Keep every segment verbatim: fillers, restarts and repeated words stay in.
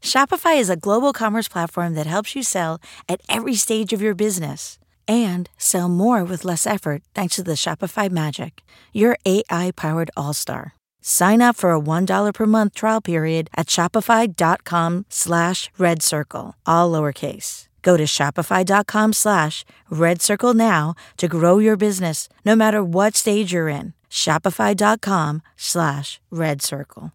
Shopify is a global commerce platform that helps you sell at every stage of your business and sell more with less effort thanks to the Shopify Magic, your A I-powered all-star. Sign up for a one dollar per month trial period at shopify.com slash red circle, all lowercase. Go to shopify.com slash red circle now to grow your business no matter what stage you're in. Shopify.com slash red circle.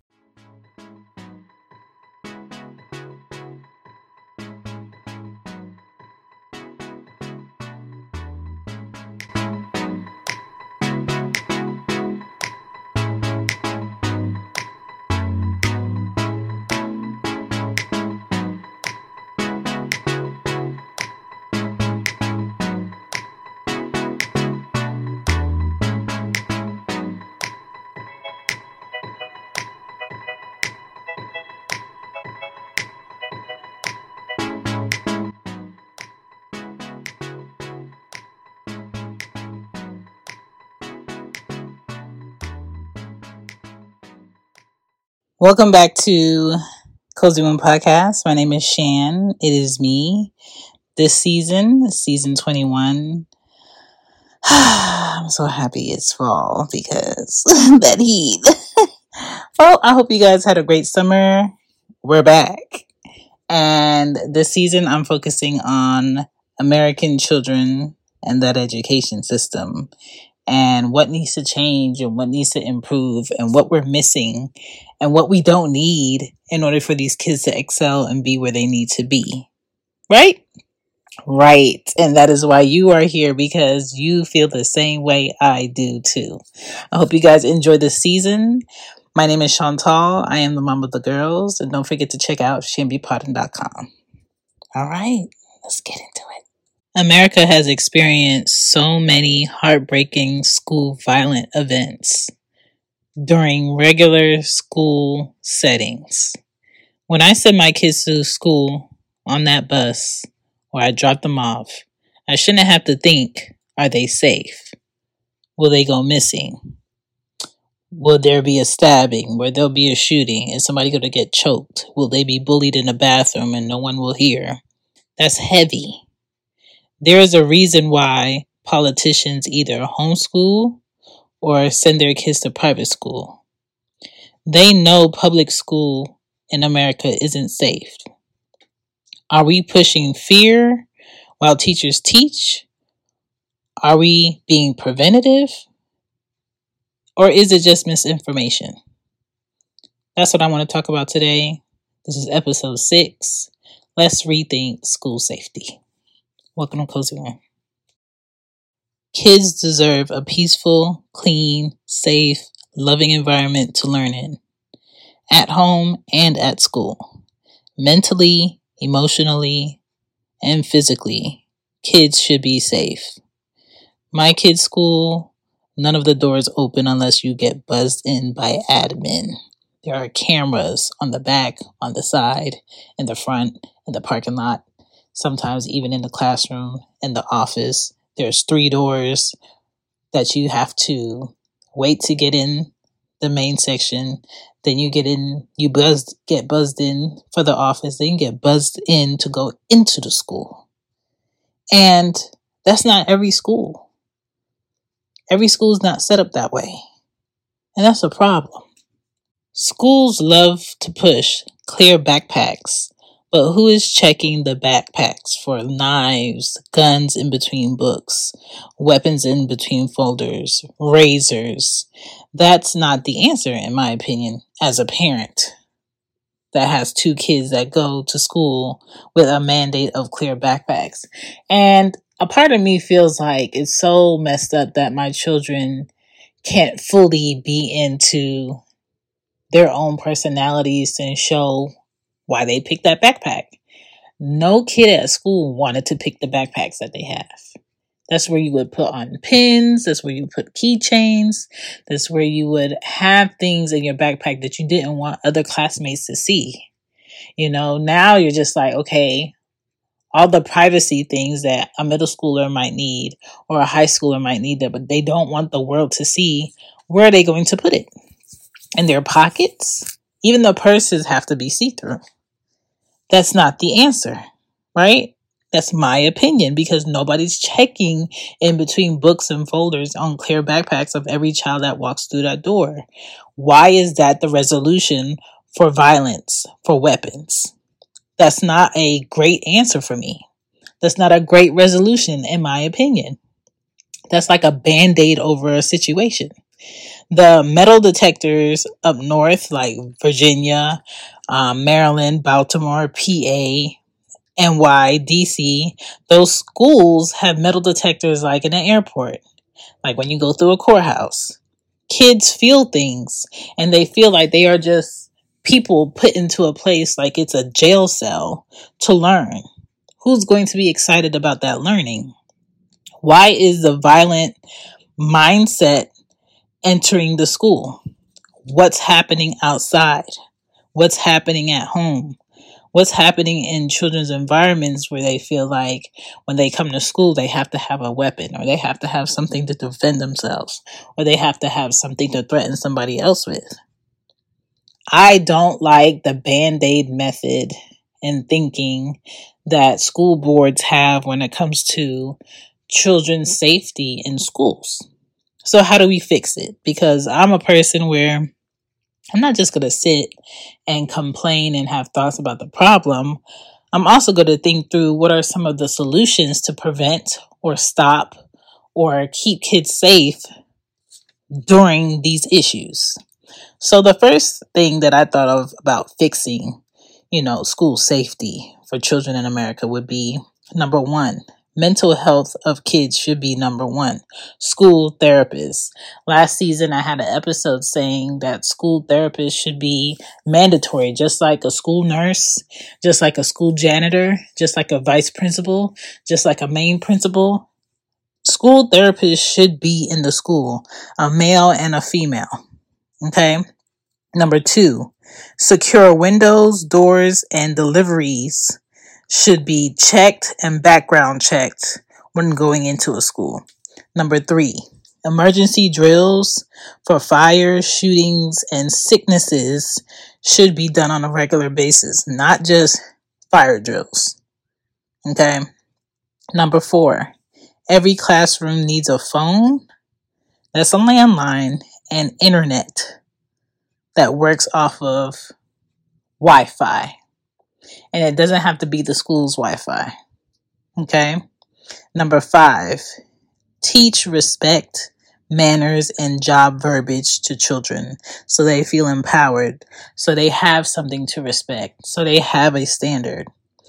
Welcome back to Cozy One Podcast. My name is Shan. It is me. This season, season twenty-one. I'm so happy it's fall because that heat. Well, I hope you guys had a great summer. We're back. And this season, I'm focusing on American children and that education system, and what needs to change and what needs to improve and what we're missing and what we don't need in order for these kids to excel and be where they need to be. Right? Right. And that is why you are here, because you feel the same way I do too. I hope you guys enjoy this season. My name is Chantal. I am the mom of the girls. And don't forget to check out shambi potting dot com. All right, let's get into it. America has experienced so many heartbreaking school violent events during regular school settings. When I send my kids to school on that bus or I drop them off, I shouldn't have to think, are they safe? Will they go missing? Will there be a stabbing? Will there be a shooting? Is somebody going to get choked? Will they be bullied in the bathroom and no one will hear? That's heavy. There is a reason why politicians either homeschool or send their kids to private school. They know public school in America isn't safe. Are we pushing fear while teachers teach? Are we being preventative? Or is it just misinformation? That's what I want to talk about today. This is episode six. Let's rethink school safety. Welcome to Cozy One. Kids deserve a peaceful, clean, safe, loving environment to learn in, at home and at school. Mentally, emotionally, and physically, kids should be safe. My kid's school, none of the doors open unless you get buzzed in by admin. There are cameras on the back, on the side, in the front, in the parking lot. Sometimes even in the classroom, in the office. There's three doors that you have to wait to get in the main section. Then you get in, you buzzed, get buzzed in for the office. Then you get buzzed in to go into the school. And that's not every school. Every school is not set up that way. And that's a problem. Schools love to push clear backpacks. But who is checking the backpacks for knives, guns in between books, weapons in between folders, razors? That's not the answer, in my opinion, as a parent that has two kids that go to school with a mandate of clear backpacks. And a part of me feels like it's so messed up that my children can't fully be into their own personalities and show why they picked that backpack. No kid at school wanted to pick the backpacks that they have. That's where you would put on pins. That's where you put keychains. That's where you would have things in your backpack that you didn't want other classmates to see. You know, now you're just like, okay, all the privacy things that a middle schooler might need or a high schooler might need, that, but they don't want the world to see, where are they going to put it? In their pockets? Even the purses have to be see-through. That's not the answer, right? That's my opinion, because nobody's checking in between books and folders on clear backpacks of every child that walks through that door. Why is that the resolution for violence, for weapons? That's not a great answer for me. That's not a great resolution, in my opinion. That's like a Band-Aid over a situation. The metal detectors up north, like Virginia, um, Maryland, Baltimore, P A, N Y, D C, those schools have metal detectors like in an airport, like when you go through a courthouse. Kids feel things, and they feel like they are just people put into a place like it's a jail cell to learn. Who's going to be excited about that learning? Why is the violent mindset entering the school? What's happening outside? What's happening at home? What's happening in children's environments where they feel like when they come to school, they have to have a weapon, or they have to have something to defend themselves, or they have to have something to threaten somebody else with? I don't like the Band-Aid method and thinking that school boards have when it comes to children's safety in schools. So how do we fix it? Because I'm a person where I'm not just going to sit and complain and have thoughts about the problem. I'm also going to think through what are some of the solutions to prevent or stop or keep kids safe during these issues. So the first thing that I thought of about fixing, you know, school safety for children in America would be, number one, mental health of kids should be number one. School therapists. Last season, I had an episode saying that school therapists should be mandatory, just like a school nurse, just like a school janitor, just like a vice principal, just like a main principal. School therapists should be in the school, a male and a female. Okay. Number two, secure windows, doors, and deliveries should be checked and background checked when going into a school. Number three, emergency drills for fires, shootings, and sicknesses should be done on a regular basis, not just fire drills. Okay. Number four, every classroom needs a phone that's a landline and internet that works off of Wi-Fi. And it doesn't have to be the school's Wi-Fi. Okay. Number five, teach respect, manners, and job verbiage to children so they feel empowered, so they have something to respect, so they have a standard.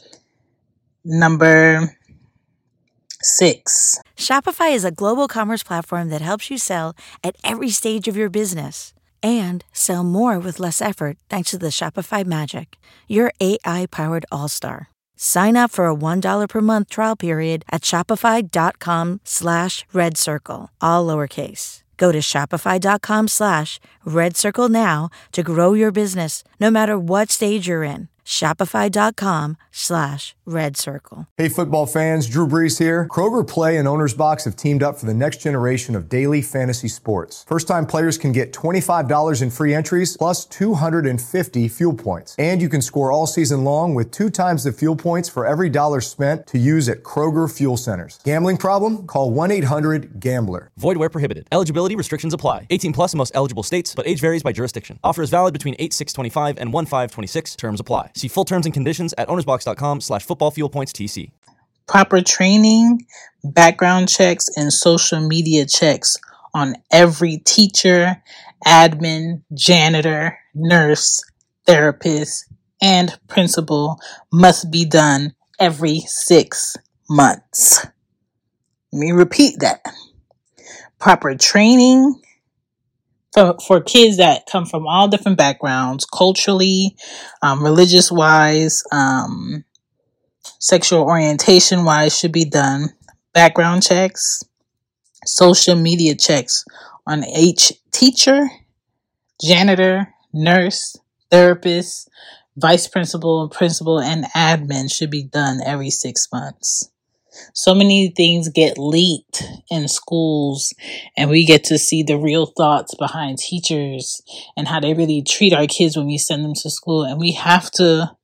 Number six. Shopify is a global commerce platform that helps you sell at every stage of your business and sell more with less effort thanks to the Shopify Magic, your A I-powered all-star. Sign up for a one dollar per month trial period at shopify.com slash red circle, all lowercase. Go to shopify.com slash red circle now to grow your business no matter what stage you're in. Shopify.com slash red circle. Hey, football fans, Drew Brees here. Kroger Play and Owner's Box have teamed up for the next generation of daily fantasy sports. First-time players can get twenty-five dollars in free entries plus two hundred fifty fuel points. And you can score all season long with two times the fuel points for every dollar spent to use at Kroger Fuel Centers. Gambling problem? Call one eight hundred gambler. Void where prohibited. Eligibility restrictions apply. eighteen plus in most eligible states, but age varies by jurisdiction. Offer is valid between eight six twenty-five and one five twenty-six. Terms apply. See full terms and conditions at ownersbox.com slash football fuel points TC. Proper training, background checks, and social media checks on every teacher, admin, janitor, nurse, therapist, and principal must be done every six months. Let me repeat that. Proper training for, for kids that come from all different backgrounds, culturally, um, religious-wise, um, sexual orientation-wise, should be done. Background checks, social media checks on each teacher, janitor, nurse, therapist, vice principal, principal, and admin should be done every six months. So many things get leaked in schools, and we get to see the real thoughts behind teachers and how they really treat our kids when we send them to school. And we have to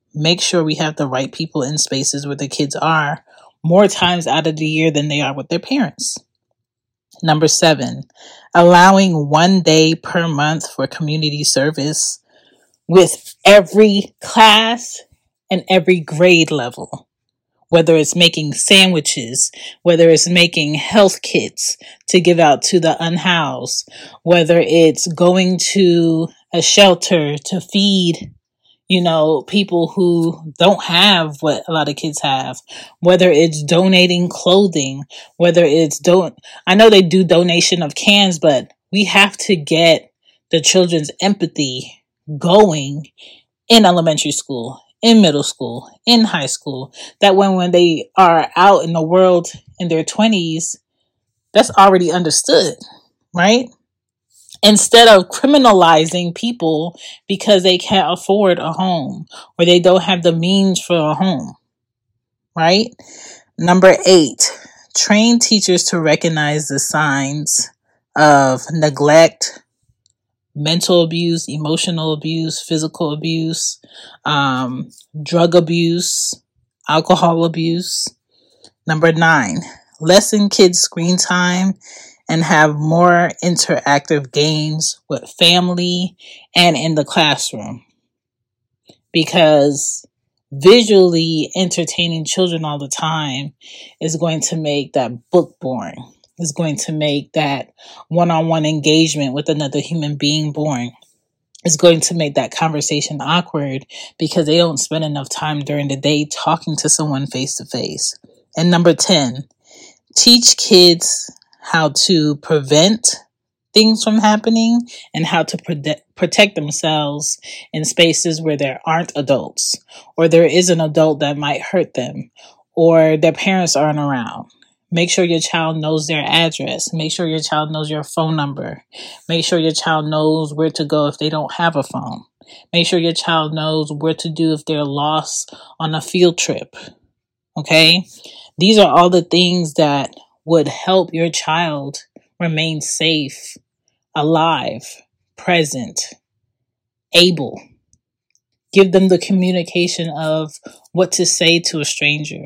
Make sure we have the right people in spaces where the kids are more times out of the year than they are with their parents. Number seven, allowing one day per month for community service with every class and every grade level. Whether it's making sandwiches, whether it's making health kits to give out to the unhoused, whether it's going to a shelter to feed, you know, people who don't have what a lot of kids have, whether it's donating clothing, whether it's don't, I know they do donation of cans, but we have to get the children's empathy going in elementary school, in middle school, in high school, that when, when they are out in the world in their twenties, that's already understood, right? Instead of criminalizing people because they can't afford a home or they don't have the means for a home, right? Number eight, train teachers to recognize the signs of neglect, mental abuse, emotional abuse, physical abuse, um, drug abuse, alcohol abuse. Number nine, lessen kids' screen time and have more interactive games with family and in the classroom. Because visually entertaining children all the time is going to make that book boring. Is going to make that one-on-one engagement with another human being boring. It's going to make that conversation awkward because they don't spend enough time during the day talking to someone face to face. And number ten, teach kids how to prevent things from happening and how to protect protect themselves in spaces where there aren't adults, or there is an adult that might hurt them, or their parents aren't around. Make sure your child knows their address. Make sure your child knows your phone number. Make sure your child knows where to go if they don't have a phone. Make sure your child knows where to do if they're lost on a field trip. Okay? These are all the things that would help your child remain safe, alive, present, able. Give them the communication of what to say to a stranger,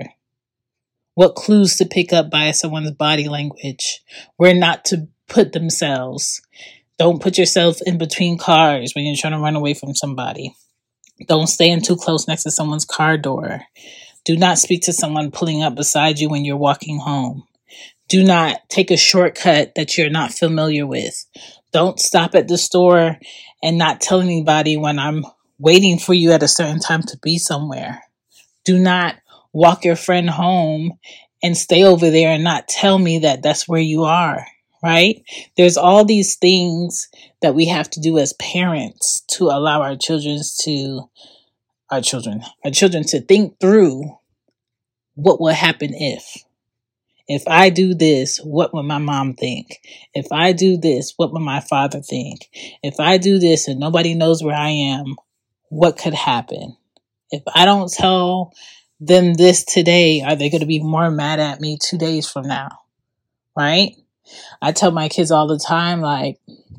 what clues to pick up by someone's body language, where not to put themselves. Don't put yourself in between cars when you're trying to run away from somebody. Don't stand too close next to someone's car door. Do not speak to someone pulling up beside you when you're walking home. Do not take a shortcut that you're not familiar with. Don't stop at the store and not tell anybody when I'm waiting for you at a certain time to be somewhere. Do not walk your friend home and stay over there and not tell me that that's where you are, right? There's all these things that we have to do as parents to allow our children to, our children, our children to think through what will happen if. If I do this, what would my mom think? If I do this, what would my father think? If I do this and nobody knows where I am, what could happen? If I don't tell them this today, are they going to be more mad at me two days from now? Right? I tell my kids all the time, like,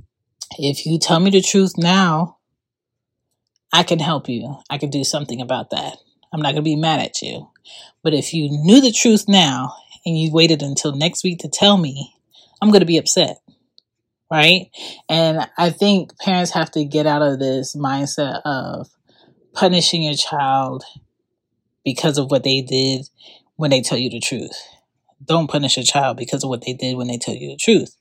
if you tell me the truth now, I can help you. I can do something about that. I'm not going to be mad at you. But if you knew the truth now and you waited until next week to tell me, I'm going to be upset. Right? And I think parents have to get out of this mindset of punishing your child because of what they did when they tell you the truth. Don't punish a child because of what they did when they tell you the truth.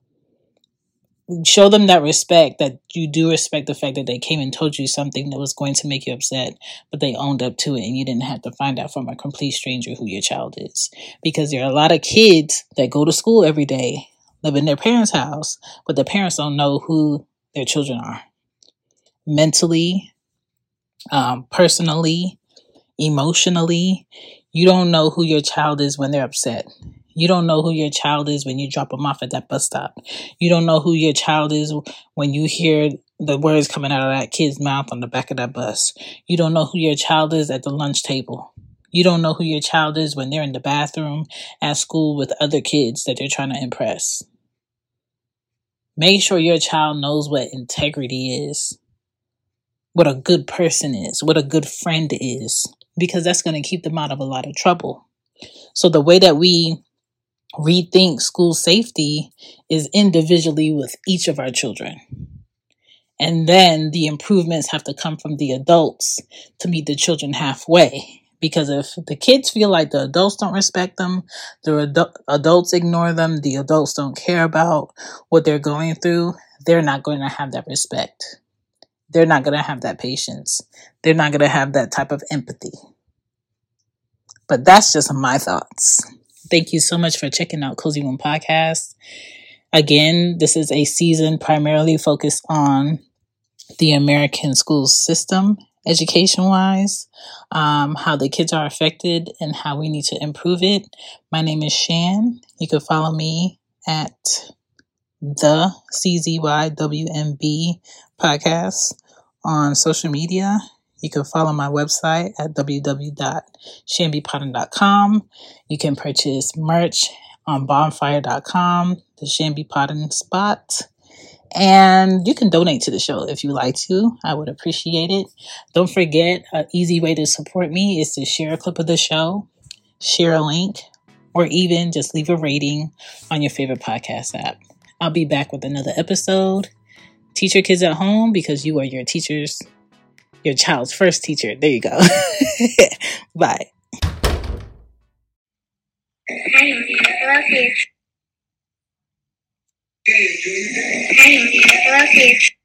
Show them that respect, that you do respect the fact that they came and told you something that was going to make you upset, but they owned up to it and you didn't have to find out from a complete stranger who your child is. Because there are a lot of kids that go to school every day, live in their parents' house, but the parents don't know who their children are. Mentally, um, personally, emotionally, you don't know who your child is when they're upset. You don't know who your child is when you drop them off at that bus stop. You don't know who your child is when you hear the words coming out of that kid's mouth on the back of that bus. You don't know who your child is at the lunch table. You don't know who your child is when they're in the bathroom at school with other kids that they're trying to impress. Make sure your child knows what integrity is. what a good person is, what a good friend is, because that's going to keep them out of a lot of trouble. So the way that we rethink school safety is individually with each of our children. And then the improvements have to come from the adults to meet the children halfway. Because if the kids feel like the adults don't respect them, the adu- adults ignore them, the adults don't care about what they're going through, they're not going to have that respect. They're not going to have that patience. They're not going to have that type of empathy. But that's just my thoughts. Thank you so much for checking out Cozy Womb Podcast. Again, this is a season primarily focused on the American school system, education-wise, um, how the kids are affected and how we need to improve it. My name is Shan. You can follow me at the C Z Y W M B podcast on social media. You can follow my website at w w w dot shanby potton dot com. You can purchase merch on bonfire dot com, the Shanby Potton spot. And you can donate to the show if you like to. I would appreciate it. Don't forget, an easy way to support me is to share a clip of the show, share a link, or even just leave a rating on your favorite podcast app. I'll be back with another episode. Teach your kids at home because you are your teacher's, your child's first teacher. There you go. Bye. I love you. I love you.